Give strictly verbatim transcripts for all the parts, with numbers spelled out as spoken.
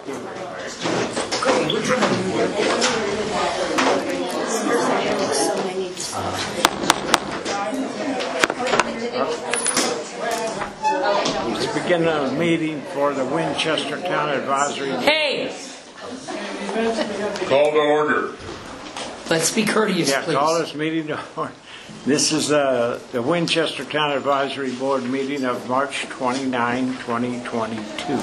Let's begin a meeting for the Winchester Town Advisory. Hey! Call to order. Let's be courteous, Yeah, please. call this meeting to order. This is uh, the Winchester Town Advisory Board meeting of March twenty-ninth, twenty twenty-two.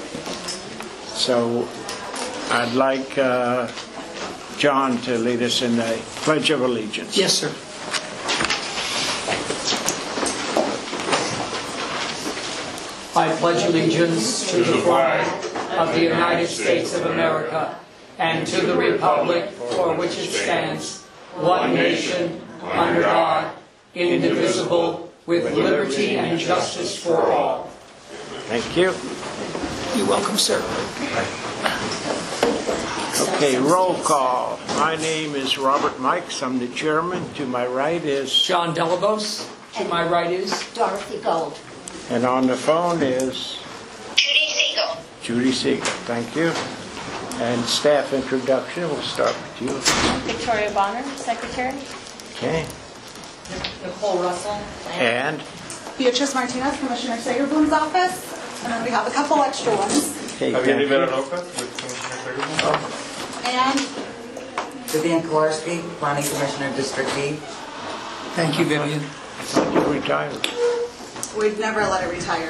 So I'd like uh, John to lead us in the Pledge of Allegiance. Yes, sir. I pledge allegiance to the flag of the United States of America and to the republic for which it stands, one nation, under God, indivisible, with liberty and justice for all. Thank you. You're welcome, sir. Okay, roll call. My name is Robert Mikes. I'm the chairman. To my right is... John Delabos. To my right is... Dorothy Gold. And on the phone is... Judy Siegel. Judy Siegel. Thank you. And staff introduction. We'll start with you. Victoria Bonner, Secretary. Okay. Nicole Russell. And... Beatrice Martinez, Commissioner Sagerbloom's office. And then we have a couple extra ones. Okay, Have you thank been you. an open with Commissioner Sagerbloom? And Vivian Kowarski, Planning Commissioner, District B. Thank you, Vivian. I thought you retired. we'd never let it retire.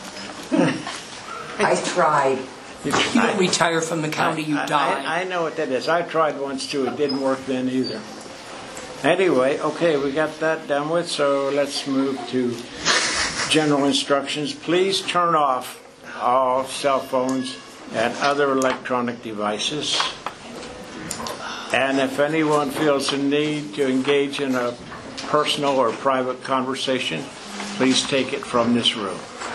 I tried. You don't retire from the county, you I, die. I, I know what that is. I tried once too. It didn't work then either. Anyway, okay, we got that done with, so let's move to general instructions. Please turn off all cell phones and other electronic devices. And if anyone feels the need to engage in a personal or private conversation, please take it from this room.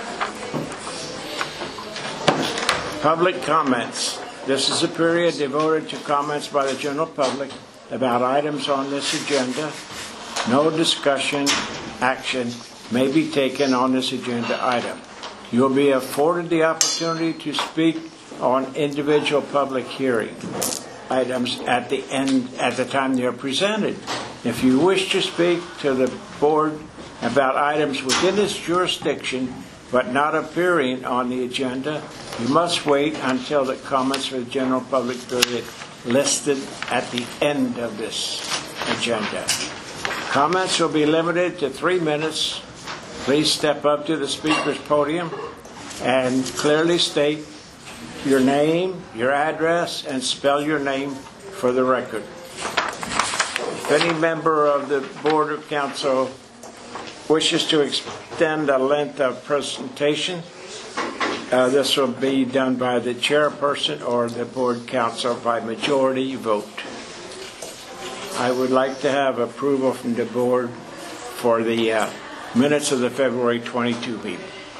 Public comments. This is a period devoted to comments by the general public about items on this agenda. No discussion, action may be taken on this agenda item. You will be afforded the opportunity to speak on individual public hearing items at the end, at the time they are presented. If you wish to speak to the board about items within its jurisdiction but not appearing on the agenda, you must wait until the comments for the general public period listed at the end of this agenda. Comments will be limited to three minutes. Please step up to the speaker's podium and clearly state your name, your address, and spell your name for the record. If any member of the Board of Council wishes to extend a length of presentation, uh, this will be done by the chairperson or the Board Council by majority vote. I would like to have approval from the board for the uh, minutes of the February twenty-second meeting.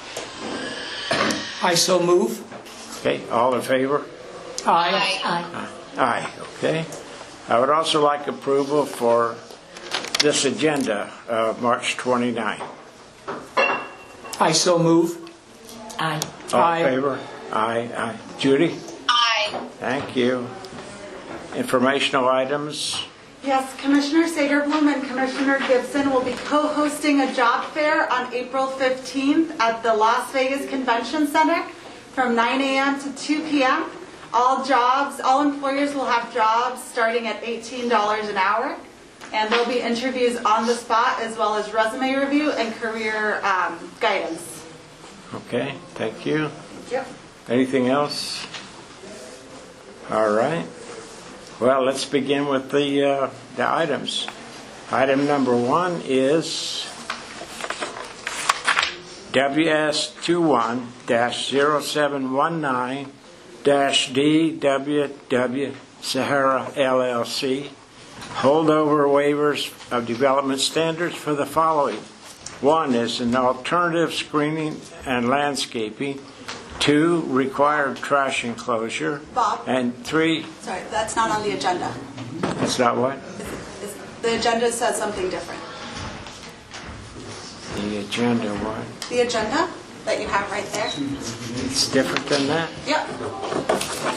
I so move. Okay, all in favor? Aye. Aye. Aye, okay. I would also like approval for this agenda of March twenty-ninth. I so move. Aye. All Aye. in favor? Aye, aye. Judy? Aye. Thank you. Informational items. Yes, Commissioner Sagerbloom and Commissioner Gibson will be co-hosting a job fair on April fifteenth at the Las Vegas Convention Center from nine a.m. to two p.m. All jobs, all employers will have jobs starting at eighteen dollars an hour. And there'll be interviews on the spot as well as resume review and career um, guidance. Okay, thank you. Yep. Anything else? All right. Well, let's begin with the, uh, the items. Item number one is W S twenty-one dash zero seven one nine dash D W W Sahara L L C. Holdover waivers of development standards for the following. One is an alternative screening and landscaping. Two, required trash enclosure. Bob? And three, Sorry, that's not on the agenda. that's not what? It's- The agenda says something different. The agenda, what? The agenda that you have right there? It's different than that? Yep.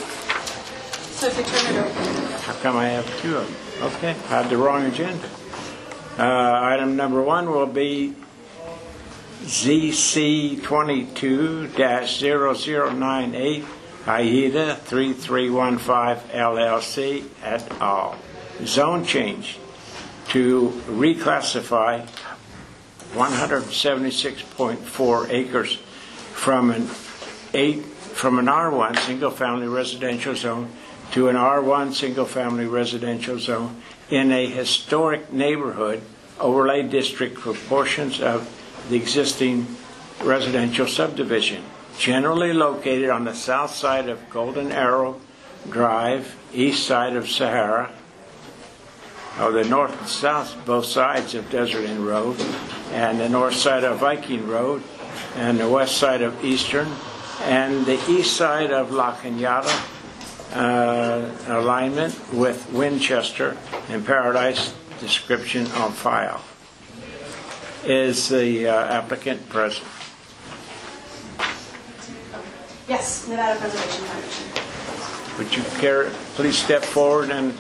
like to turn it over. How come I have two of them? Okay, I had the wrong agenda. Uh, item number one will be Z C twenty-two dash zero zero nine eight, AIDA three three one five L L C et al. Zone change to reclassify one hundred seventy-six point four acres from an eight from an R one single-family residential zone to an R one single-family residential zone in a historic neighborhood overlay district for portions of the existing residential subdivision, generally located on the south side of Golden Arrow Drive, east side of Sahara, or the north and south, both sides of Desert Inn Road, and the north side of Viking Road, and the west side of Eastern, and the east side of La Cañada, uh, alignment with Winchester and Paradise, description on file. Is the uh, applicant present? Yes, Nevada Preservation Foundation. Would you care, please step forward and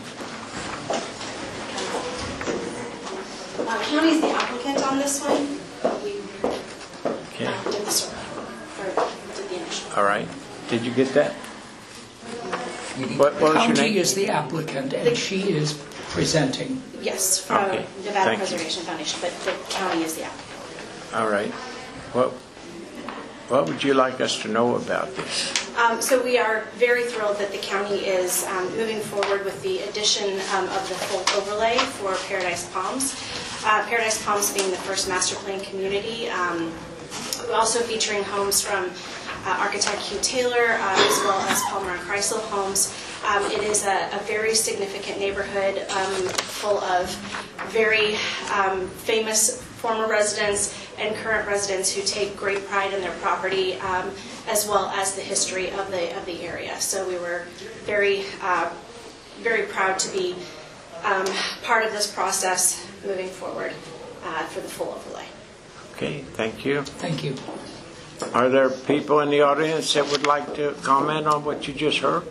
Uh, county is the applicant on this one. We okay. uh, did the survey, or did the initial. All right. Did you get that? What, what was your County name? is the applicant, and she is presenting. Yes, from Okay, Nevada thank you. Preservation Foundation, but the county is the applicant. All right. What What would you like us to know about this? Um, so we are very thrilled that the county is um, moving forward with the addition um, of the full overlay for Paradise Palms. Uh, Paradise Palms being the first master plan community. Um, we're also featuring homes from uh, architect Hugh Taylor, uh, as well as Palmer and Kreisel homes. Um, it is a, a very significant neighborhood um, full of very um, famous former residents and current residents who take great pride in their property, um, as well as the history of the of the area. So we were very, uh, very proud to be um, part of this process moving forward uh, for the full overlay. Okay, thank you. Thank you. Are there people in the audience that would like to comment on what you just heard?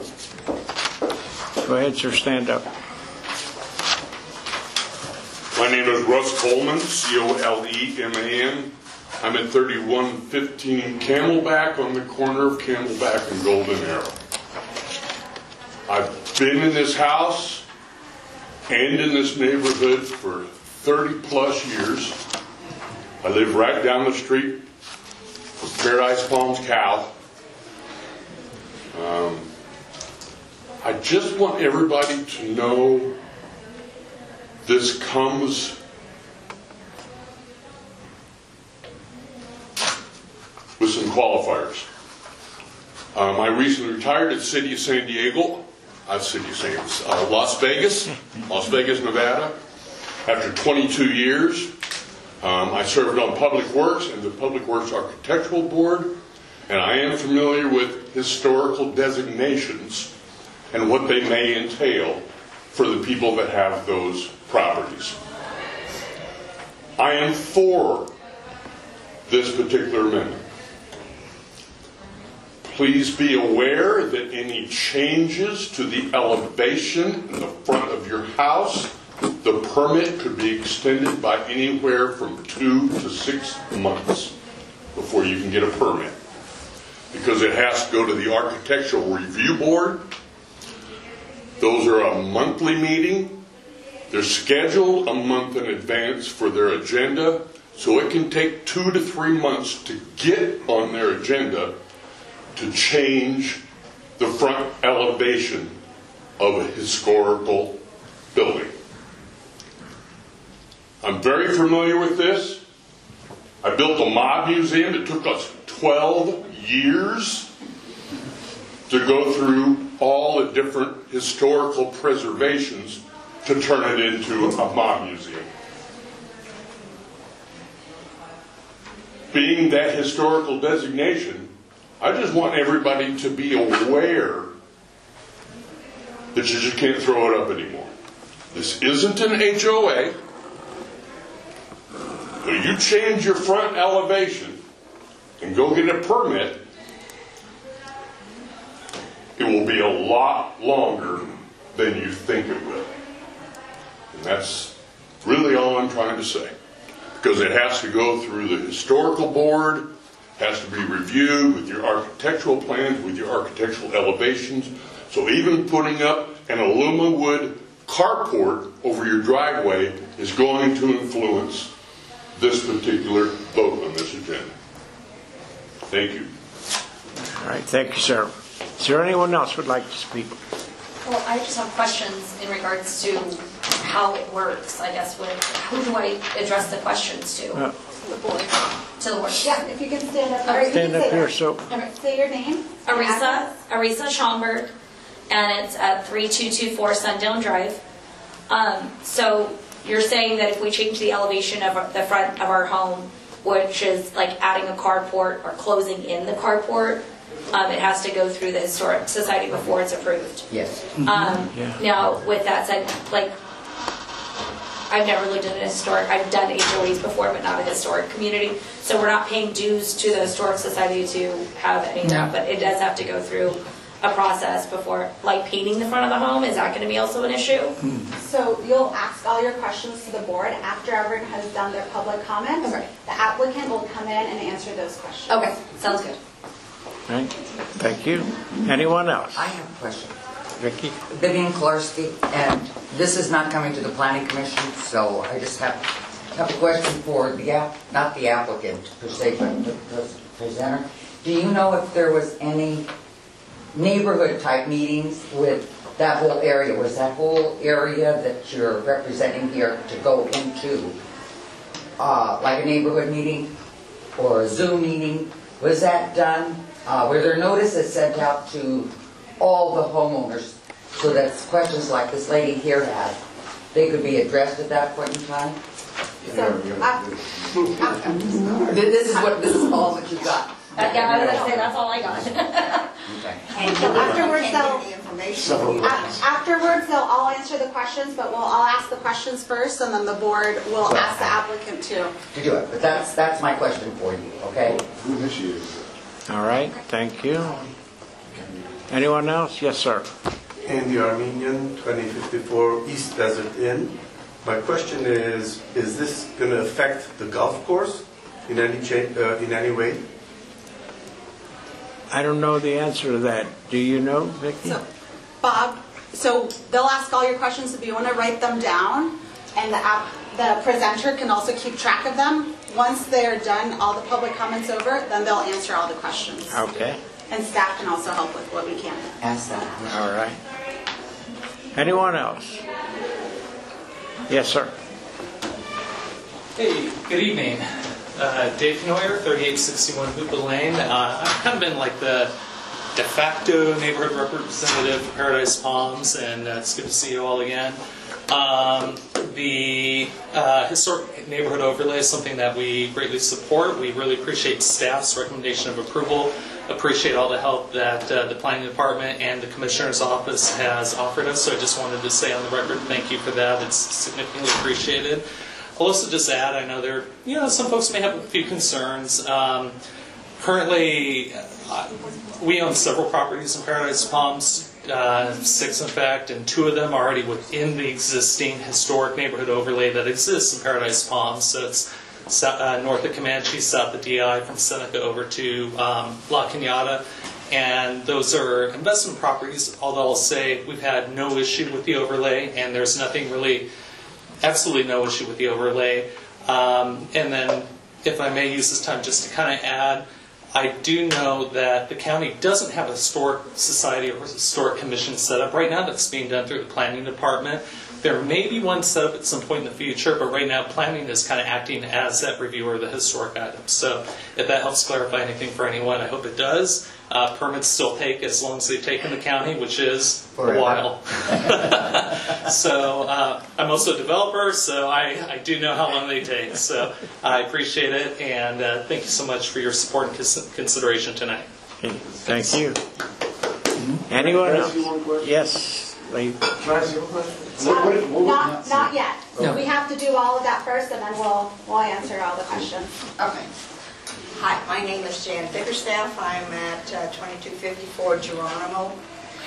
Go ahead, sir, stand up. My name is Russ Coleman, C O L E M A N. I'm at thirty-one fifteen Camelback on the corner of Camelback and Golden Arrow. I've been in this house and in this neighborhood for thirty plus years. I live right down the street from Paradise Palms Cow. Um, I just want everybody to know this comes with some qualifiers. Um, I recently retired at the City of San Diego, uh, City of San, uh, Las Vegas, Las Vegas, Nevada. After twenty-two years, um, I served on Public Works and the Public Works Architectural Board, and I am familiar with historical designations and what they may entail for the people that have those properties. I am for this particular amendment. Please be aware that any changes to the elevation in the front of your house, the permit could be extended by anywhere from two to six months before you can get a permit, because it has to go to the Architectural Review Board. Those are a monthly meeting. They're scheduled a month in advance for their agenda, so it can take two to three months to get on their agenda to change the front elevation of a historical building. I'm very familiar with this. I built a mob museum. It took us twelve years to go through all the different historical preservations to turn it into a mob museum. Being that historical designation, I just want everybody to be aware that you just can't throw it up anymore. This isn't an H O A. So you change your front elevation and go get a permit, it will be a lot longer than you think it will. And that's really all I'm trying to say. Because it has to go through the historical board, has to be reviewed with your architectural plans, with your architectural elevations. So even putting up an aluminum wood carport over your driveway is going to influence this particular vote on this agenda. Thank you. All right, thank you, sir. Is there anyone else who would like to speak? Well, I just have questions in regards to how it works, I guess. With, who do I address the questions to? Uh, The board. To the board? Yeah, if you can stand up. Okay. or you Stand can up say here, that. so- Okay, say your name. Arisa, Arisa Schomburg, and it's at three two two four Sundown Drive. Um, so you're saying that if we change the elevation of our- the front of our home, which is like adding a carport or closing in the carport, um, it has to go through the Historic Society before it's approved. Yes. Um, Yeah. Now, with that said, like, I've never lived in a historic, I've done H O As before, but not a historic community. So we're not paying dues to the Historic Society to have any of that, but it does have to go through a process before, like painting the front of the home. Is that going to be also an issue? So you'll ask all your questions to the board after everyone has done their public comments. Okay. The applicant will come in and answer those questions. Okay, sounds good. Right. Thank you. Anyone else? I have a question. Vicky? Vivian Kolarski, and this is not coming to the planning commission, so I just have, have a question for the app, not the applicant per se, but the pres- presenter. Do you know if there was any neighborhood type meetings with that whole area? Was that whole area that you're representing here to go into, uh, like a neighborhood meeting or a Zoom meeting? Was that done? Uh, were there notices sent out to all the homeowners so that questions like this lady here had, they could be addressed at that point in time? So, uh, uh, This is what, this is all that you got. Uh, yeah, I was going to say, that's all I got. Okay. so afterwards, they'll, a- afterwards, they'll all answer the questions, but we'll all ask the questions first, and then the board will ask the applicant too. To do it, but that's, that's my question for you, okay? All right, thank you. Anyone else? Yes, sir. And the Armenian, twenty fifty-four East Desert Inn. My question is, is this going to affect the golf course in any cha- uh, in any way? I don't know the answer to that. Do you know, Vicky? So, Bob, so they'll ask all your questions if you want to write them down, and the app, the presenter can also keep track of them. Once they're done, all the public comments over, then they'll answer all the questions. Okay. And staff can also help with what we can. Ask that. All right. Anyone else? Yes, sir. Hey, good evening. Uh, Dave Neuer, thirty-eight sixty-one Hooper Lane. Uh, I've kind of been like the de facto neighborhood representative for Paradise Palms, and uh, it's good to see you all again. Um, the uh, historic neighborhood overlay is something that we greatly support. We really appreciate staff's recommendation of approval. Appreciate all the help that uh, the planning department and the commissioner's office has offered us. So I just wanted to say on the record, thank you for that. It's significantly appreciated. I'll also just add, I know there, you know, some folks may have a few concerns. Um, currently, uh, we own several properties in Paradise Palms, uh, six in fact, and two of them are already within the existing historic neighborhood overlay that exists in Paradise Palms. So it's uh, north of Comanche, south of D I, from Seneca over to um, La Cañada. And those are investment properties, although I'll say we've had no issue with the overlay, and there's nothing really, absolutely no issue with the overlay. Um, and then, if I may use this time just to kind of add, I do know that the county doesn't have a historic society or historic commission set up right now. That's being done through the planning department. There may be one set up at some point in the future, but right now planning is kind of acting as that reviewer of the historic items. So if that helps clarify anything for anyone, I hope it does. Uh, permits still take as long as they take in the county, which is Forever. a while. So uh, I'm also a developer, so I, I do know how long they take. So I appreciate it, and uh, thank you so much for your support and cons- consideration tonight. Okay, thank you. Anyone Can I else? ask you one question? Yes, please. Can I ask you a question? What- what- what- Not, not yet. No. We have to do all of that first, and then we'll, we'll answer all the questions. Okay. Hi, my name is Jan Bickerstaff. I'm at uh, twenty-two fifty-four Geronimo.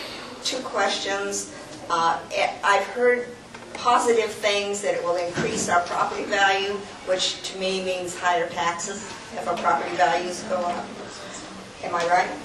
two questions. Uh, I've heard positive things that it will increase our property value, which to me means higher taxes if our property values go up. Am I right?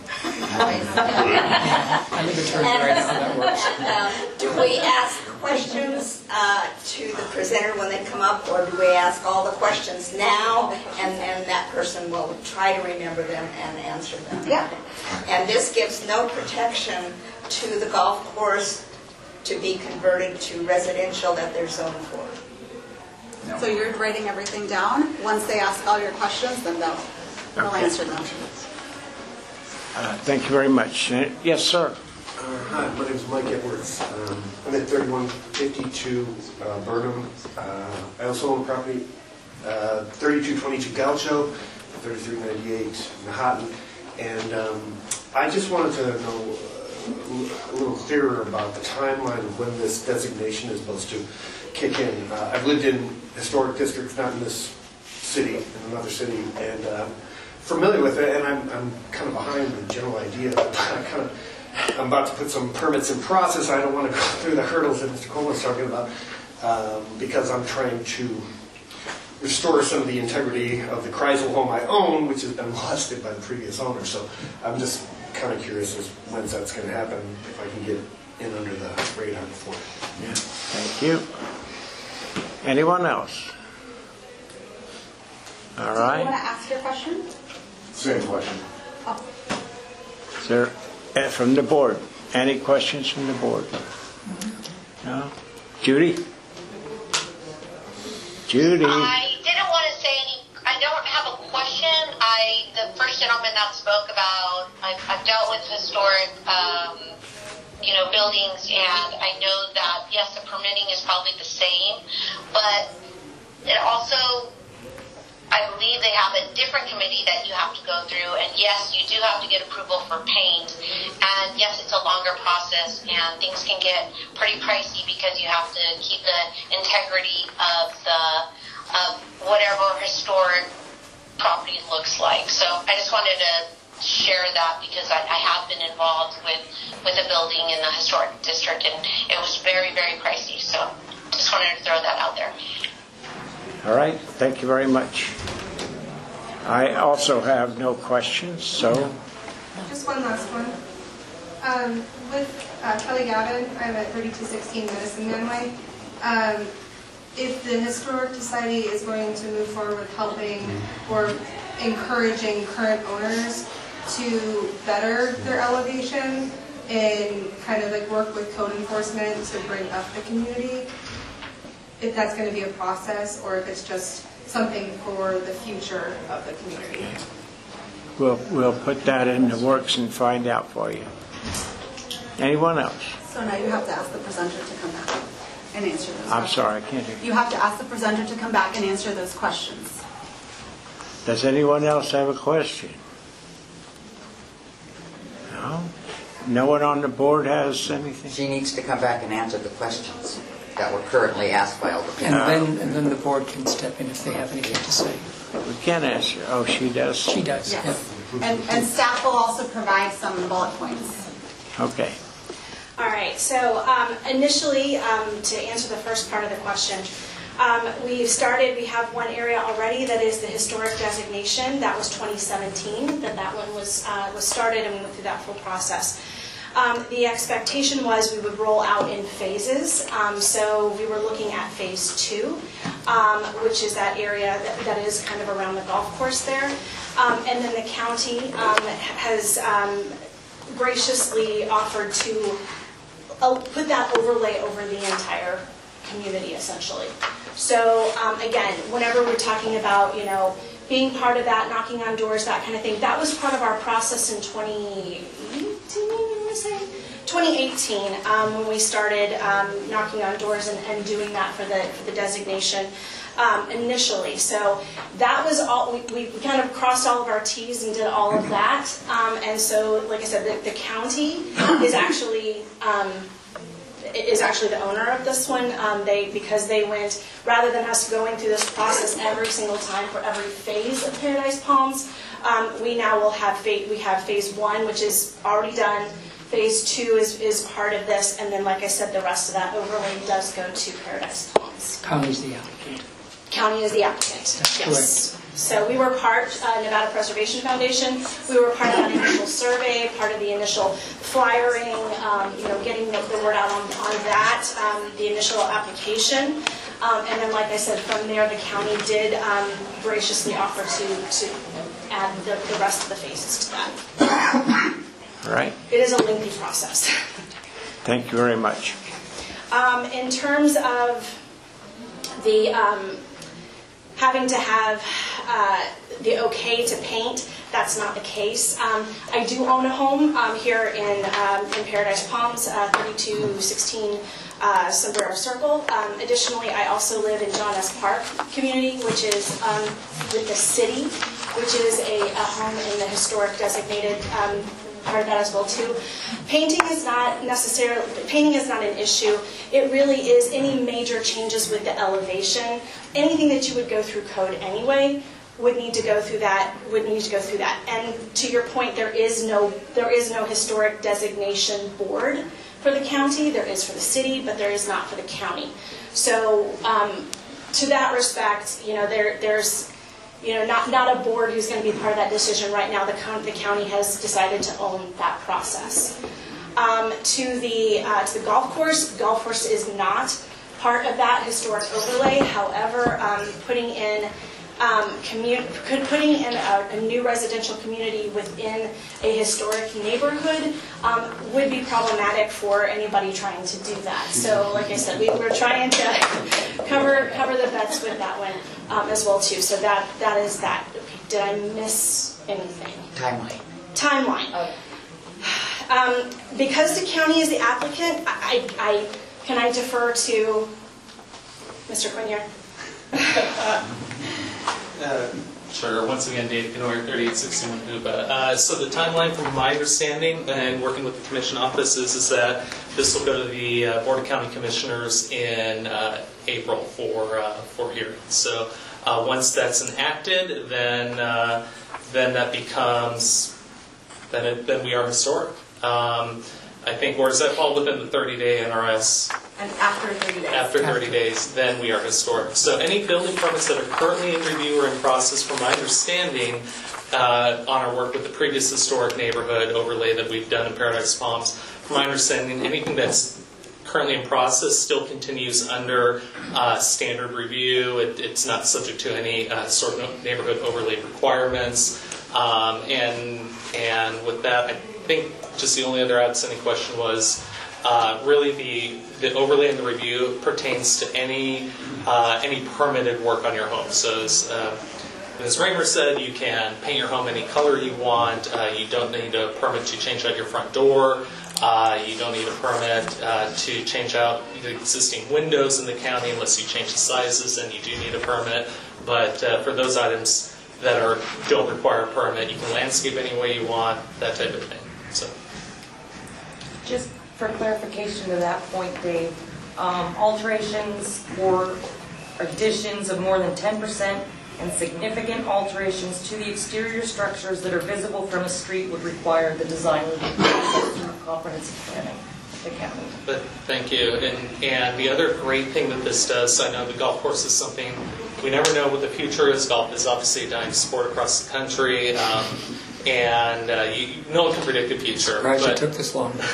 I think it's right now that works. Um, do we ask questions uh, to the presenter when they come up, or do we ask all the questions now, and, and that person will try to remember them and answer them? Yeah. And this gives no protection to the golf course to be converted to residential that they're zoned for. No. So you're writing everything down? Once they ask all your questions, then they'll, they'll Okay. answer them. Uh, Thank you very much. Uh, Yes, sir. Uh, Hi, my name is Mike Edwards. Um, I'm at thirty-one fifty-two uh, Burnham. Uh, I also own property, uh, thirty-two twenty-two Gaucho, thirty-three ninety-eight Manhattan. And um, I just wanted to know uh, a little clearer about the timeline of when this designation is supposed to kick in. Uh, I've lived in historic districts, not in this city, in another city, and uh, familiar with it, and I'm, I'm kind of behind the general idea. I kind of, I'm about to put some permits in process. I don't want to go through the hurdles that Mister Coleman was talking about um, because I'm trying to restore some of the integrity of the Kreisel home I own, which has been molested by the previous owner. So I'm just kind of curious as when that's going to happen, if I can get in under the radar before. Yeah. Thank you. Anyone else? All Do you right. want to ask your question? Same question. Oh. Is there, uh, from the board, any questions from the board? No? Judy? Judy? I didn't want to say any, I don't have a question. I, the first gentleman that spoke about, I've, I've dealt with historic, um, you know, buildings, and I know that, yes, the permitting is probably the same, but it also, I believe they have a different committee that you have to go through, and yes, you do have to get approval for paint, and yes, it's a longer process, and things can get pretty pricey because you have to keep the integrity of the of whatever historic property looks like. So I just wanted to share that because I, I have been involved with with a building in the historic district, and it was very, very pricey. So just wanted to throw that out there. All right. Thank you very much. I also have no questions, so Just one last one. Um, with uh, Kelly Gavin, I'm at thirty-two sixteen Medicine Man Way. Um, if the Historic Society is going to move forward with helping or encouraging current owners to better their elevation and kind of like work with code enforcement to bring up the community, if that's going to be a process or if it's just something for the future of the community. we'll we'll put that in the works and find out for you. Anyone else? So now you have to ask the presenter to come back and answer those I'm questions. sorry, I can't hear you. You have to ask the presenter to come back and answer those questions. Does anyone else have a question? No? No one on the board has anything? She needs to come back and answer the questions that were currently asked by Alder And Penn. then, and then the board can step in if they have anything to say. We can answer. Oh, she does? She does. Yes. Yep. And, and staff will also provide some bullet points. Okay. All right, so um, initially, um, to answer the first part of the question, um, we've started, we have one area already that is the historic designation. That was twenty seventeen, that that one was, uh, was started, and we went through that full process. Um, the expectation was we would roll out in phases, um, so we were looking at phase two, um, which is that area that, that is kind of around the golf course there. Um, and then the county um, has um, graciously offered to uh, put that overlay over the entire community, essentially. So um, again, whenever we're talking about, you know, being part of that, knocking on doors, that kind of thing, that was part of our process in twenty eighteen, I want to say? twenty eighteen, um, when we started um, knocking on doors and, and doing that for the, for the designation um, initially. So that was all, we, we kind of crossed all of our T's and did all of that. Um, and so, like I said, the, the county is actually um, is actually the owner of this one. Um, they because they went, rather than us going through this process every single time for every phase of Paradise Palms, um, we now will have phase, we have phase one, which is already done. Phase two is, is part of this, and then, like I said, the rest of that overlay does go to Paradise Palms. County's the applicant. County is the applicant. That's yes. correct. So we were part, uh, Nevada Preservation Foundation, we were part of that initial survey, part of the initial flyering, um, you know, getting the, the word out on, on that, um, the initial application. Um, and then, like I said, from there, the county did um, graciously offer to, to add the, the rest of the phases to that. All right. It is a lengthy process. Thank you very much. Um, in terms of the um, having to have uh, the okay to paint, that's not the case. Um, I do own a home um, here in, um, in Paradise Palms, uh, thirty-two sixteen uh, Sombrero Circle. Um, additionally, I also live in John S. Park community, which is um, with the city, which is a, a home in the historic designated um, part of that as well too. Painting is not necessarily, painting is not an issue. It really is any major changes with the elevation. Anything that you would go through code anyway would need to go through that, would need to go through that. And to your point, there is no, there is no historic designation board for the county. There is for the city, but there is not for the county. So um, to that respect, you know, there, there's, you know, not, not a board who's going to be part of that decision right now. The, the county has decided to own that process. Um, to, the, uh, to the golf course, the golf course is not part of that historic overlay. However, um, putting in um, commu putting in a, a new residential community within a historic neighborhood um, would be problematic for anybody trying to do that. So, like I said, we, we're trying to cover cover the bets with that one um, as well too. So that that is that. Okay, did I miss anything? Timeline. Timeline. Okay. Um, because the county is the applicant, I, I can I defer to Mister Quinier? Uh, sure. Once again, Dave Canoyer, thirty-eight sixty-one Hoopa. Uh, so the timeline, from my understanding and working with the commission offices, is that this will go to the uh, Board of County Commissioners in uh, April for uh, for hearing. So uh, once that's enacted, then uh, then that becomes then it, then we are historic. Um, I think, or does that fall within the thirty-day N R S? And after thirty days. After thirty days, then we are historic. So any building permits that are currently in review or in process, from my understanding, uh, on our work with the previous historic neighborhood overlay that we've done in Paradise Palms, from my understanding, anything that's currently in process still continues under uh, standard review. It, it's not subject to any uh, sort of neighborhood overlay requirements. Um, and and with that, I think just the only other outstanding question was uh, really the the overlay and the review pertains to any uh, any permitted work on your home. So as uh, Miz Raymer said, you can paint your home any color you want. Uh, you don't need a permit to change out your front door. Uh, you don't need a permit uh, to change out the existing windows in the county unless you change the sizes, and you do need a permit. But uh, for those items that are don't require a permit, you can landscape any way you want, that type of thing. So, just for clarification to that point, Dave, um, alterations or additions of more than ten percent and significant alterations to the exterior structures that are visible from a street would require the design review process through comprehensive planning of the county. But thank you. And and the other great thing that this does, I know the golf course is something we never know what the future is. Golf is obviously a dying sport across the country. Um, And uh, you, no one can predict the future. Surprised but, it took this long.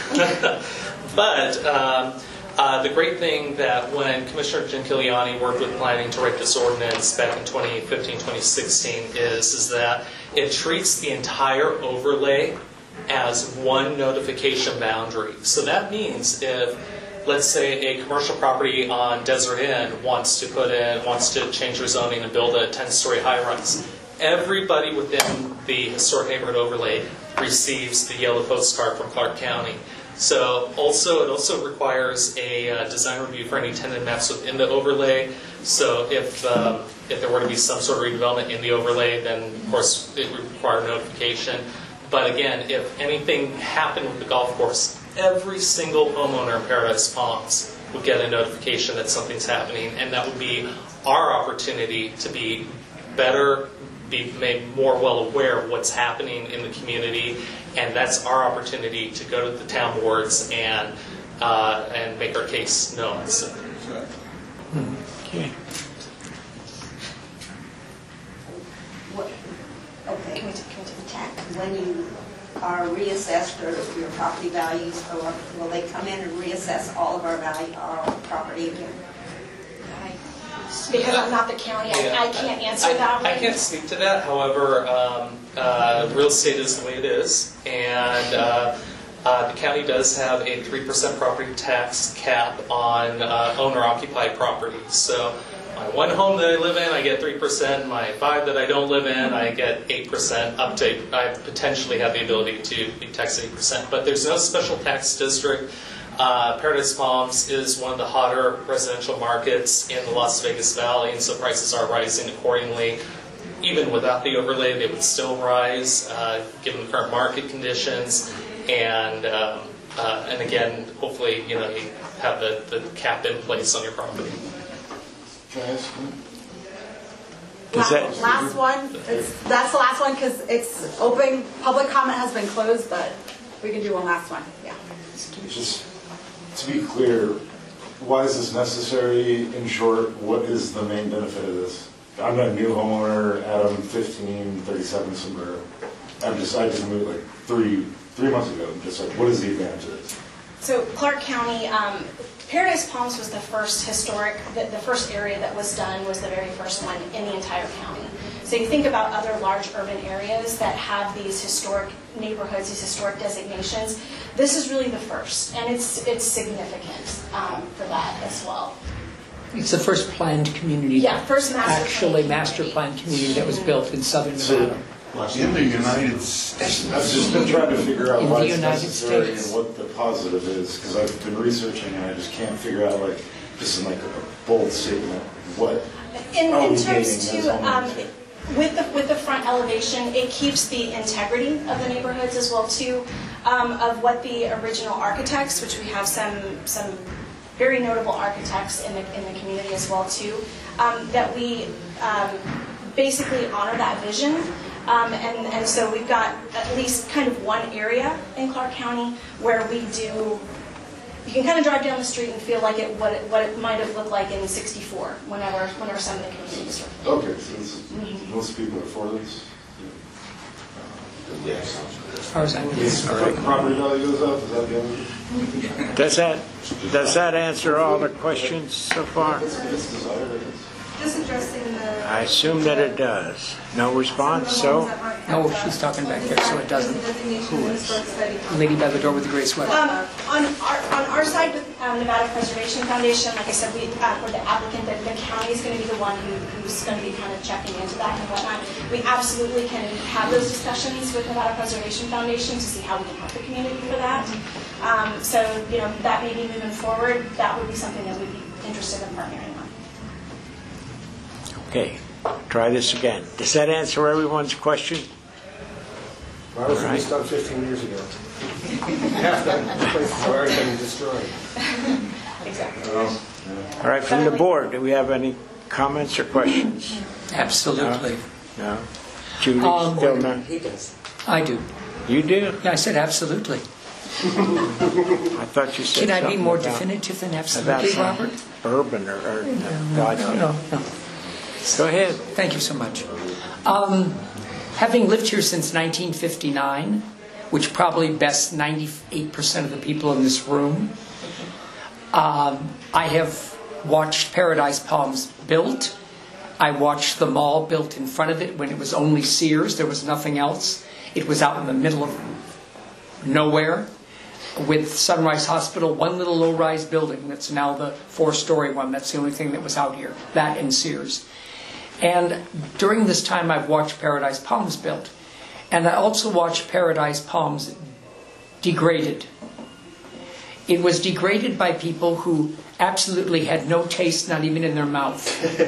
but um, uh, the great thing that when Commissioner Gentiliani worked with planning to write this ordinance back in twenty fifteen, twenty sixteen is, is that it treats the entire overlay as one notification boundary. So that means if, let's say, a commercial property on Desert Inn wants to put in, wants to change their zoning and build a ten-story high-rise, everybody within the historic neighborhood overlay receives the yellow postcard from Clark County. So also, it also requires a uh, design review for any tenant maps within the overlay. So if um, if there were to be some sort of redevelopment in the overlay, then of course it would require notification. But again, if anything happened with the golf course, every single homeowner in Paradise Palms would get a notification that something's happening, and that would be our opportunity to be better be made more well aware of what's happening in the community, and that's our opportunity to go to the town boards and uh, and make our case known. So. Okay. What- Okay, can we, can we check when you are reassessed or your property values, or will they come in and reassess all of our value, our property again? Because I'm not the county, I, I can't answer I, that. I can't speak to that. However, um, uh, real estate is the way it is, and uh, uh, the county does have a three percent property tax cap on uh, owner-occupied properties. So my one home that I live in, I get three percent. My five that I don't live in, I get eight percent. Up to, I potentially have the ability to be taxed eight percent. But there's no special tax district. Uh, Paradise Palms is one of the hotter residential markets in the Las Vegas Valley, and so prices are rising accordingly. Even without the overlay, they would still rise, uh, given the current market conditions. And um, uh, and again, hopefully, you know, you have the, the cap in place on your property. Does that, Last one, it's, that's the last one because it's open, public comment has been closed, but we can do one last one, yeah. Just to be clear, why is this necessary? In short, what is the main benefit of this? I'm a new homeowner, Adam, fifteen thirty-seven Sombrero. I'm just, I just moved like three, three months ago. I'm just like, what is the advantage of this? So Clark County, um, Paradise Palms was the first historic, the, the first area that was done was the very first one in the entire county. So you think about other large urban areas that have these historic neighborhoods, these historic designations. This is really the first, and it's it's significant um, for that as well. It's the first planned community. Yeah, first master actually planned master planned community that was built in southern Nevada. In the United States. I've just been trying to figure out In why the it's United necessary States. and what the positive is, because I've been researching and I just can't figure out, like, just in like a bold statement, what In, are in we terms gaining to as um, homeowners? with the with the front elevation, it keeps the integrity of the neighborhoods as well too, um, of what the original architects, which we have some some very notable architects in the in the community as well too, um, that we um, basically honor that vision. Um, and, and so we've got at least kind of one area in Clark County where we do, you can kind of drive down the street and feel like it what it, what it might have looked like in sixty-four, whenever whenever some of the communities were. Okay, so this is, Mm-hmm. most people are for this? Yes. As far as I know. The property value goes up, is that the only? does that does that answer all the questions so far? Just addressing the... I assume that it does. No response, so No, she's talking back there, so it doesn't. Who is? Lady by the door with the gray sweater. Um, on our on our side with um, Nevada Preservation Foundation, like I said, we uh, we're the applicant. That the county is going to be the one who, who's going to be kind of checking into that and whatnot. We absolutely can have those discussions with Nevada Preservation Foundation to see how we can help the community for that. Um, so you know that may be moving forward. That would be something that we'd be interested in partnering on. okay. Try this again. Does that answer everyone's question? Why was All right. this done fifteen years ago? Half that place has already been destroyed. Exactly. All right, from the board, do we have any comments or questions? Absolutely. No? No? Judy, Um, still none? He does. I do. You do? Yeah, I said absolutely. I thought you said Can I be something more about- definitive than about absolutely, some Robert? urban or, or no, No, I- no, no, no. Go ahead. Thank you so much. Um, having lived here since nineteen fifty-nine, which probably bests ninety-eight percent of the people in this room, um, I have watched Paradise Palms built. I watched the mall built in front of it when it was only Sears. There was nothing else. It was out in the middle of nowhere with Sunrise Hospital, one little low-rise building that's now the four-story one. That's the only thing that was out here, that and Sears. And during this time, I've watched Paradise Palms built. And I also watched Paradise Palms degraded. It was degraded by people who absolutely had no taste, not even in their mouth.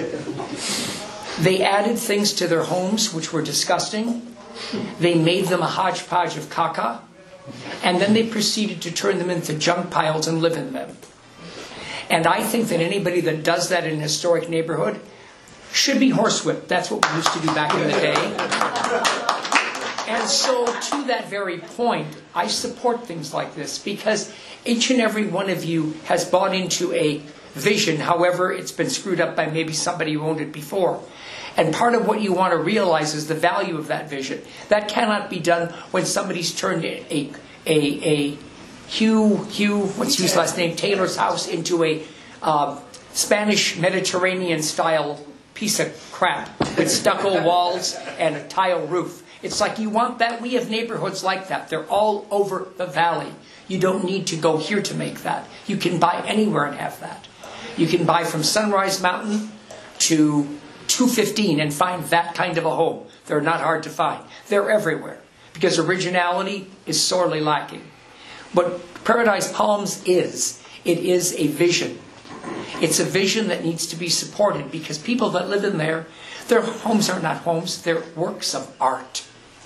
They added things to their homes which were disgusting. They made them a hodgepodge of caca. And then they proceeded to turn them into junk piles and live in them. And I think that anybody that does that in a historic neighborhood should be horsewhipped. That's what we used to do back in the day. And so to that very point, I support things like this because each and every one of you has bought into a vision. However, it's been screwed up by maybe somebody who owned it before. And part of what you want to realize is the value of that vision. That cannot be done when somebody's turned a, a, a Hugh, Hugh, what's his last name, Taylor's house into a uh, Spanish Mediterranean style piece of crap with stucco walls and a tile roof. It's like you want that. We have neighborhoods like that. They're all over the valley. You don't need to go here to make that. You can buy anywhere and have that. You can buy from Sunrise Mountain to two fifteen and find that kind of a home. They're not hard to find. They're everywhere because originality is sorely lacking. What Paradise Palms is, it is a vision. It's a vision that needs to be supported because people that live in there, their homes are not homes, they're works of art.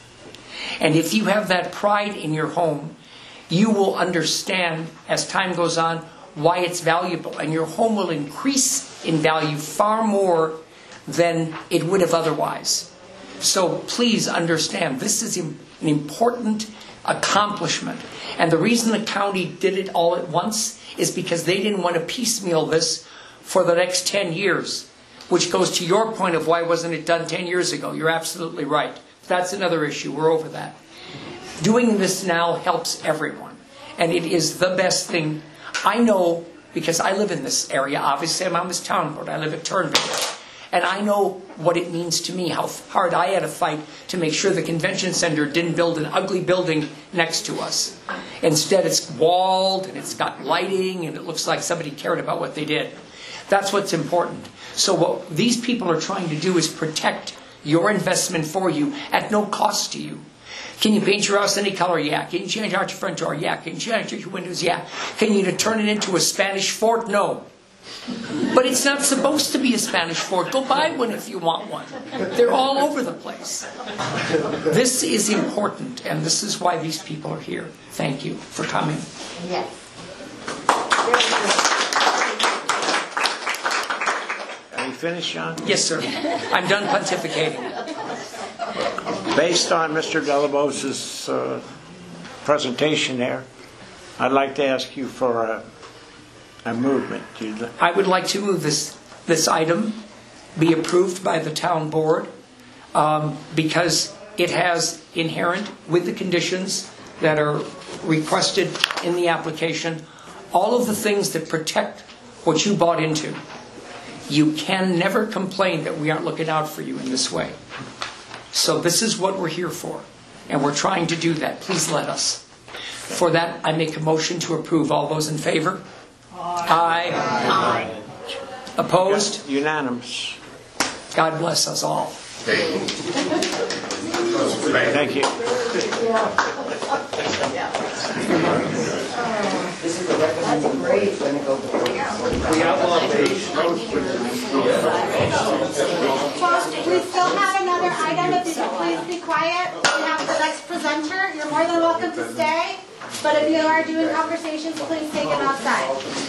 And if you have that pride in your home, you will understand as time goes on why it's valuable. And your home will increase in value far more than it would have otherwise. So please understand, this is an important accomplishment. And the reason the county did it all at once is because they didn't want to piecemeal this for the next ten years. Which goes to your point of why wasn't it done ten years ago. You're absolutely right. That's another issue. We're over that. Doing this now helps everyone. And it is the best thing. I know, because I live in this area. Obviously, I'm on this town board. I live at Turnville. And I know what it means to me, how hard I had to fight to make sure the convention center didn't build an ugly building next to us. Instead, it's walled, and it's got lighting, and it looks like somebody cared about what they did. That's what's important. So what these people are trying to do is protect your investment for you at no cost to you. Can you paint your house any color? Yeah. Can you change out your front door? Yeah. Can you change out your windows? Yeah. Can you turn it into a Spanish fort? No. But it's not supposed to be a Spanish fort. Go buy one if you want one. They're all over the place. This is important, and this is why these people are here. Thank you for coming. Yes. Are you finished, John? Yes, sir. I'm done pontificating. Based on Mister Delabos's uh, presentation there, I'd like to ask you for a, a movement. I would like to move this, this item be approved by the town board um, because it has inherent with the conditions that are requested in the application all of the things that protect what you bought into. You can never complain that we aren't looking out for you in this way. So this is what we're here for, and we're trying to do that. Please let us. For that, I make a motion to approve. All those in favor? Aye. Aye. Opposed? Unanimous. God bless us all. Thank you. This is the recommended grade when it goes to We still have another item. If you could please be quiet. We have the next presenter. You're more than welcome to stay. But if you are doing conversations, please take them outside.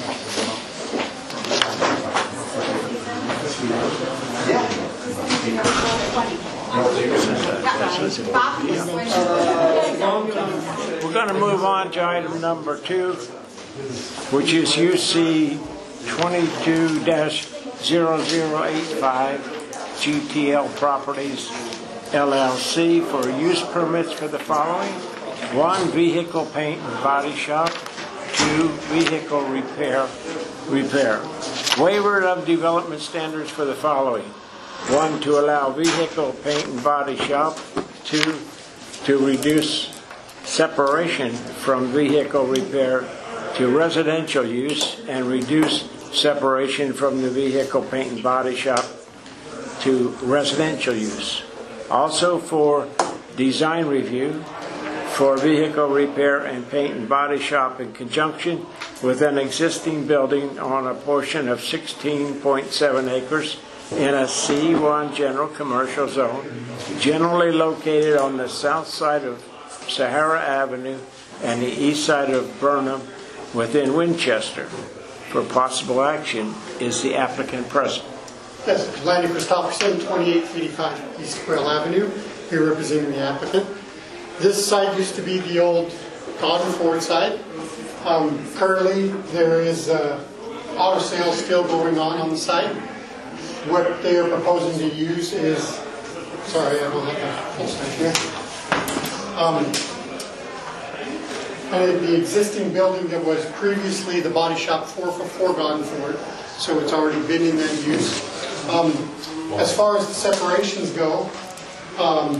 We're going to move on to item number two, which is U C twenty-two dash zero zero eight five G T L Properties L L C for use permits for the following. One, vehicle paint and body shop. Two, vehicle repair. Repair. Waiver of development standards for the following. One, to allow vehicle paint and body shop. Two, to reduce separation from vehicle repair to residential use and reduce separation from the vehicle paint and body shop to residential use. Also for design review for vehicle repair and paint and body shop in conjunction with an existing building on a portion of sixteen point seven acres in a C one general commercial zone, generally located on the south side of Sahara Avenue and the east side of Burnham within Winchester. For possible action, is the applicant present? Yes, Lanny Christopherson, twenty-eight eighty-five East Quail Avenue, here representing the applicant. This site used to be the old Garden Ford site. Um, currently, there is uh, auto sales still going on on the site. What they are proposing to use is, sorry, I don't have the full stuff here. Um, and the existing building that was previously the body shop for for for Garden Ford, so it's already been in that use. Um, as far as the separations go, um,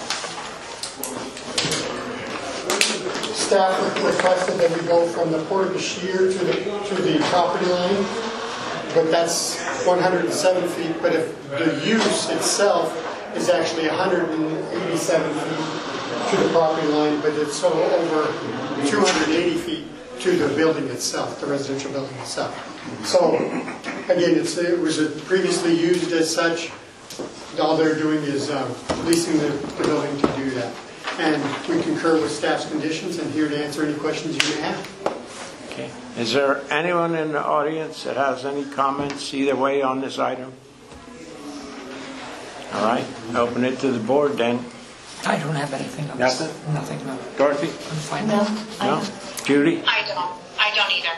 staff requested that we go from the porte-cochere to the to the property line, but that's one hundred seven feet. But if the use itself is actually one hundred eighty-seven feet to the property line, but it's so over two hundred eighty feet to the building itself, the residential building itself. So again, it's, it was previously used as such. All they're doing is uh, leasing the, the building to do that. And we concur with staff's conditions and here to answer any questions you may have. Okay. Is there anyone in the audience that has any comments either way on this item? All right, open it to the board then. I don't have anything else. Nothing? Nothing, no. Dorothy? I'm fine. No. No? Judy? I don't. I don't either.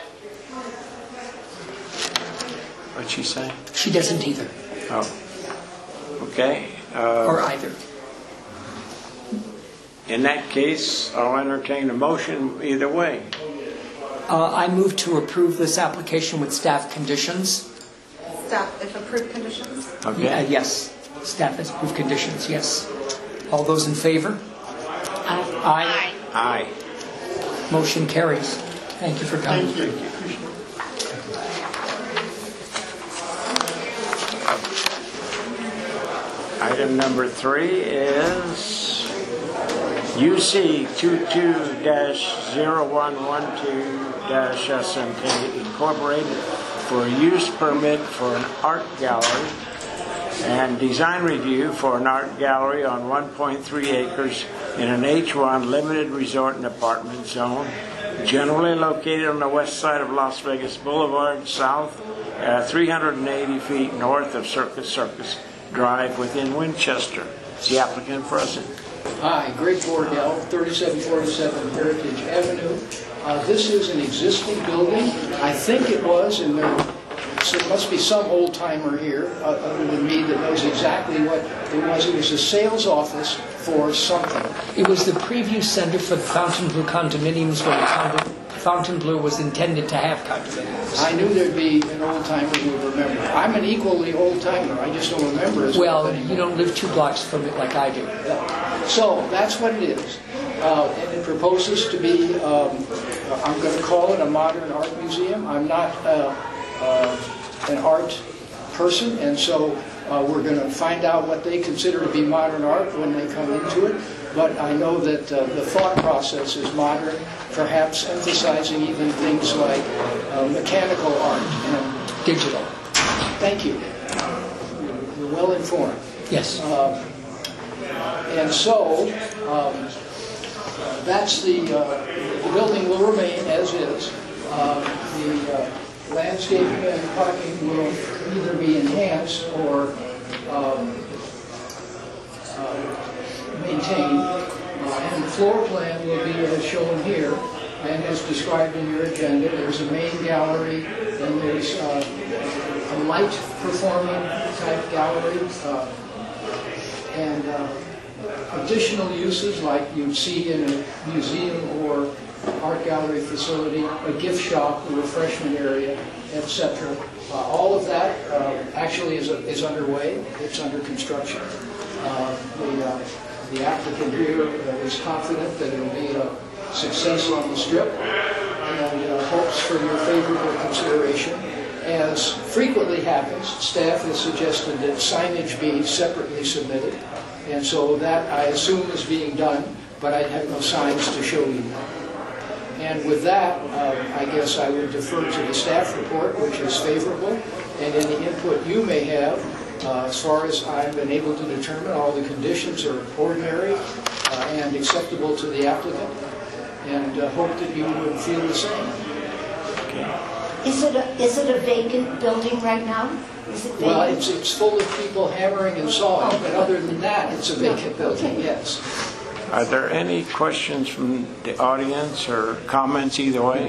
What'd she say? She doesn't either. Oh. Okay. Uh, Or either. In that case, I'll entertain a motion either way. Uh, I move to approve this application with staff conditions. Staff, if approved conditions. Okay. Yeah, yes. Staff has approved conditions, yes. All those in favor? Aye. Aye. Aye. Motion carries. Thank you for coming. Thank you. Item number three is U C twenty-two dash zero one one two dash S M K Incorporated for a use permit for an art gallery and design review for an art gallery on one point three acres in an H one limited resort and apartment zone, generally located on the west side of Las Vegas Boulevard, south uh, three hundred eighty feet north of Circus Circus Drive within Winchester. Is the applicant present? Hi, Greg Bordell, thirty-seven forty-seven Heritage Avenue. Uh, This is an existing building. I think it was, and there so there must be some old-timer here, uh, other than me, that knows exactly what it was. It was a sales office for something. It was the preview center for the Fontainebleau condominiums when the condo- Fontainebleau was intended to have condominiums. I knew there'd be an old-timer who would remember. I'm an equally old-timer, I just don't remember as well. Well, you don't live two blocks from it like I do. So that's what it is. Uh, and it proposes to be, um, I'm going to call it a modern art museum. I'm not uh, uh, an art person, and so uh, we're going to find out what they consider to be modern art when they come into it. But I know that uh, the thought process is modern, perhaps emphasizing even things like uh, mechanical art and digital. Thank you. You're well informed. Yes. Um, and so, um, that's the, uh, the building will remain as is. Uh, the uh, landscaping and parking will either be enhanced or um, uh, maintained. Uh, and the floor plan will be as shown here and as described in your agenda. There's a main gallery, and there's uh, a light performing type gallery, uh, and uh, additional uses like you'd see in a museum or art gallery facility, a gift shop, a refreshment area, et cetera. Uh, all of that uh, actually is, is underway. It's under construction. Uh, the, uh, the applicant here uh, is confident that it will be a success on the Strip and uh, hopes for your favorable consideration. As frequently happens, staff has suggested that signage be separately submitted. And so that, I assume, is being done, but I have no signs to show you. And with that, um, I guess I would defer to the staff report, which is favorable, and any input you may have. Uh, as far as I've been able to determine, all the conditions are ordinary uh, and acceptable to the applicant, and uh, hope that you would feel the same. Okay. Is it a, is it a vacant building right now? Is it vacant? Well, it's, it's full of people hammering and sawing, but other than that, it's a vacant building, yes. Are there any questions from the audience or comments either way?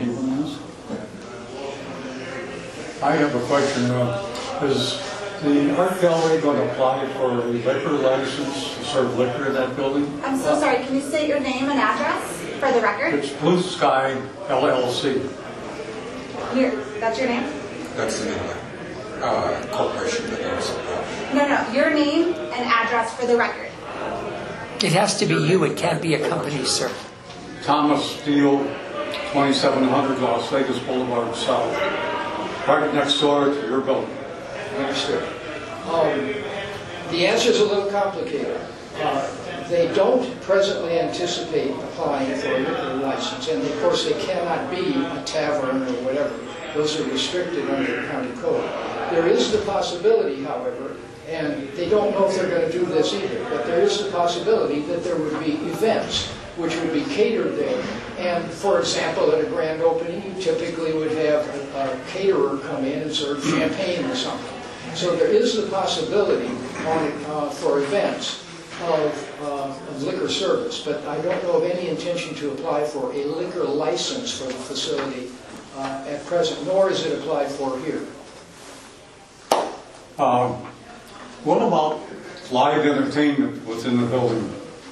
I have a question. Uh, is the art gallery going to apply for a liquor license to serve liquor in that building? I'm so sorry, can you state your name and address for the record? It's Blue Sky L L C. Here, that's your name? That's the name of the uh, corporation that owns it. No, no, your name and address for the record. It has to be you, it can't be a company, sir. Thomas Steele, twenty-seven hundred Las Vegas Boulevard South. Right next door to your building. Understood. Um, the answer is a little complicated. Uh, they don't presently anticipate applying for a liquor license, and of course they cannot be a tavern or whatever. Those are restricted under the county code. There is the possibility, however, and they don't know if they're going to do this either, but there is the possibility that there would be events which would be catered there. And for example, at a grand opening, you typically would have a, a caterer come in and serve champagne or something. So there is the possibility on, uh, for events of, uh, of liquor service, but I don't know of any intention to apply for a liquor license for the facility uh, at present, nor is it applied for here. Uh, what about live entertainment within the building?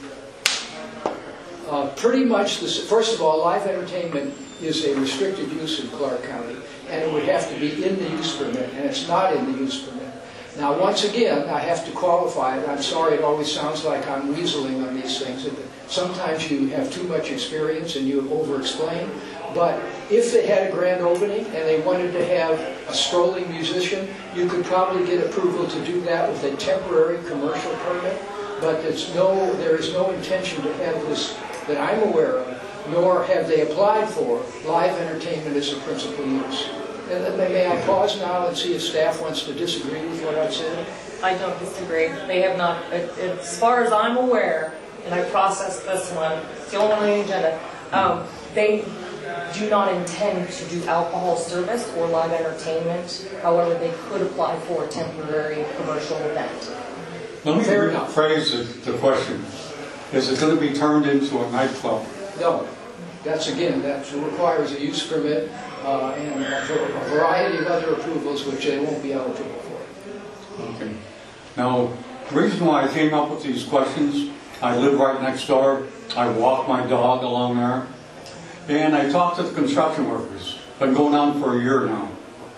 Uh, pretty much, the, first of all, live entertainment is a restricted use in Clark County, and it would have to be in the use permit, and it's not in the use permit. Now, once again, I have to qualify it. I'm sorry, it always sounds like I'm weaseling on these things. Sometimes you have too much experience and you over-explain, but if they had a grand opening and they wanted to have a strolling musician, you could probably get approval to do that with a temporary commercial permit, but it's no, there is no intention to have this that I'm aware of, nor have they applied for live entertainment as a principal use. And may I pause now and see if staff wants to disagree with what I've said? I don't disagree. They have not, as far as I'm aware, and I processed this one, it's the only one on the agenda, um, they do not intend to do alcohol service or live entertainment. However, they could apply for a temporary commercial event. Let me rephrase the question. Is it going to be turned into a nightclub? No. That's, again, that requires a use permit uh, and a variety of other approvals which they won't be eligible for. Okay. Now, the reason why I came up with these questions, I live right next door. I walk my dog along there. And I talked to the construction workers. Been going on for a year now.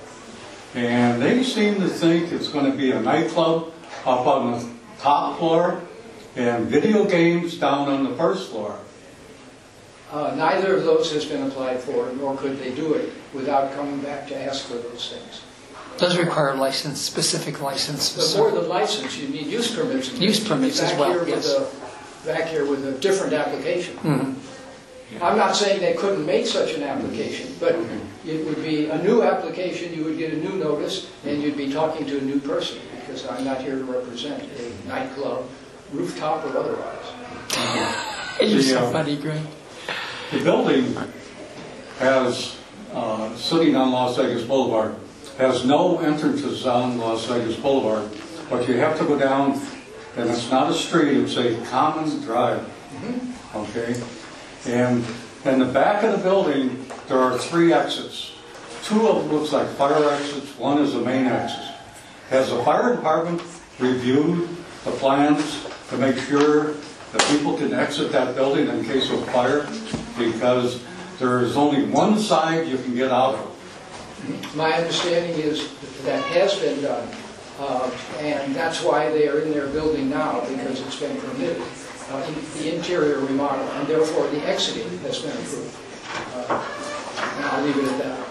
And they seem to think it's going to be a nightclub up on the top floor and video games down on the first floor. Uh, neither of those has been applied for, nor could they do it without coming back to ask for those things. Does require a license, specific license. Before the license, you need use permits. Use permits as well, here yes. With a, back here with a different application. Mm-hmm. I'm not saying they couldn't make such an application, but it would be a new application, you would get a new notice, and you'd be talking to a new person, because I'm not here to represent a nightclub, rooftop or otherwise. You're so The, uh, funny, Greg. The building has, uh, sitting on Las Vegas Boulevard, has no entrances on Las Vegas Boulevard, but you have to go down, and it's not a street, it's a common drive, okay? And in the back of the building, there are three exits. Two of them looks like fire exits, one is the main exit. Has the fire department reviewed the plans to make sure that people can exit that building in case of fire? Because there is only one side you can get out of. My understanding is that has been done, uh, and that's why they are in their building now, because it's been permitted, uh, in the interior remodel, and therefore the exiting has been approved. Uh, and I'll leave it at that.